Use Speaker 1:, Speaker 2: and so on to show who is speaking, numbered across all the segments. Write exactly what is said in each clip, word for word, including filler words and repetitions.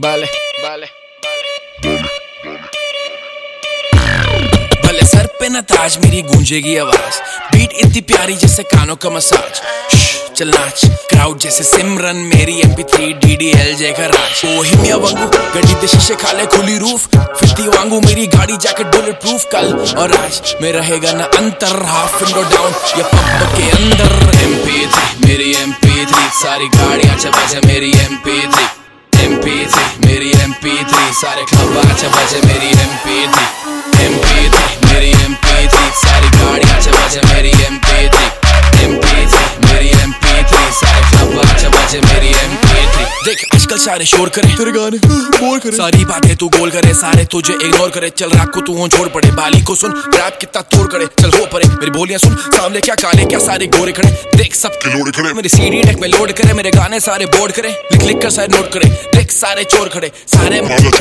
Speaker 1: Vale, vale, भले sir पे न ताज मेरी गूंजेगी आवाज, बीट इतनी प्यारी जैसे कानों का मसाज। चल नाच क्राउड जैसे सिमरन, मेरी M P three D D L J का राज। बोहेमिया वांगू गड्डी दे शीशे खाले खुली रूफ, फिफ्टी वांगू मेरी गाड़ी जैकेट बुलेट प्रूफ। कल और आज में रहेगा ना अंतर, हाफ विंडो डाउन या पब के अंदर। एम पी थ्री मेरी एम पी थ्री, सारी गाड़ियां चबाचे मेरी M P three. M P three मेरी एम पी थ्री, सारे क्लब आचे बजे मेरी M P three. M P three मेरी एम पी थ्री, सारी गाड़ियां चबाचे मेरी M P three. M P three मेरी एम पी थ्री, सारे क्लब आचे बजे मेरी एम पी थ्री। देख आजकल सारे शोर करे तेरे गाने बोल करे, सारी बातें तू गोल करे, सारे तुझे इग्नोर करे। चल रात को तू हो छोड़ पड़े, बाली को सुन रैप कितना तोड़ करे। चल हो परे मेरी बोलियां सुन, सामने क्या काले क्या सारे गोरे खड़े। देख सब लोड करे, मेरी सीडी डेक में लोड करे, मेरे गाने सारे बोर्ड करे। लिख लिख कर सारे नोट करे, देख सारे चोर खड़े, सारे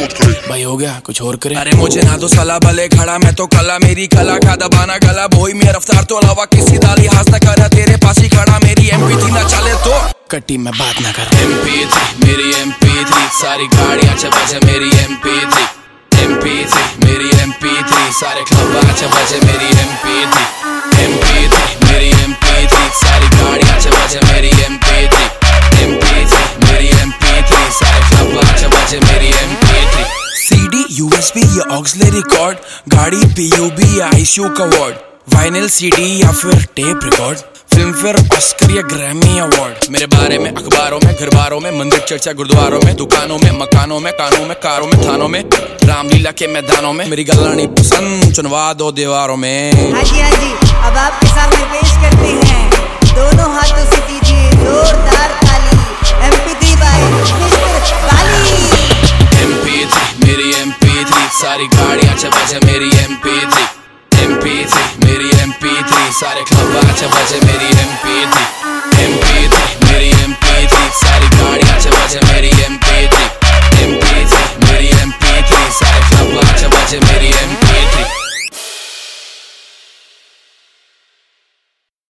Speaker 1: भाई हो गया कुछ और करे। अरे मुझे ना दो साला भले खड़ा, मैं तो कला मेरी कला का दबाना गला। बोई मेरा रफ्तार तो अलावा किसी दा लिहाज न करा, तेरे पास ही खड़ा मेरी एम पी थ्री ना चले तो कट्टी में बात ना कर। एम पी थ्री मेरी एम पी थ्री, सारी गाड़ियां चबाचे मेरी M P three. M P three मेरी एम पी थ्री, सारे क्लब आचे बजे मेरी M P three. M P three मेरी एम पी थ्री, सारी गाड़ियां चबाचे मेरी M P three. M P three मेरी एम पी थ्री, सारे क्लब आचे बजे मेरी M P three. CD USB या ऑक्सिलरी रिकॉर्ड, गाड़ी पीयूबी या आईसीयू का वार्ड, वाइनिल सीडी या फिर tape record, Filmfare Oscar या ग्रैमी अवार्ड। मेरे बारे में अखबारों में, घर बारों में, मंदिर चर्चा गुरुद्वारों में, दुकानों में, मकानों में, कानों में, कारों में, थानों में, रामलीला के मैदानों में। मेरी गलानी पसंद चुनवा दो दीवारों में।
Speaker 2: हाँ जी हाँ जी, अब आपके सामने पेश करते हैं, दोनों हाथों से दीजिए जोरदार ताली, M P three by mister Bali.
Speaker 1: M P three मेरी एम पी थ्री, सारी गाड़ियां चबाचे मेरी M P three. M P three मेरी एम पी थ्री, सारे क्लब आचे बजे मेरी एम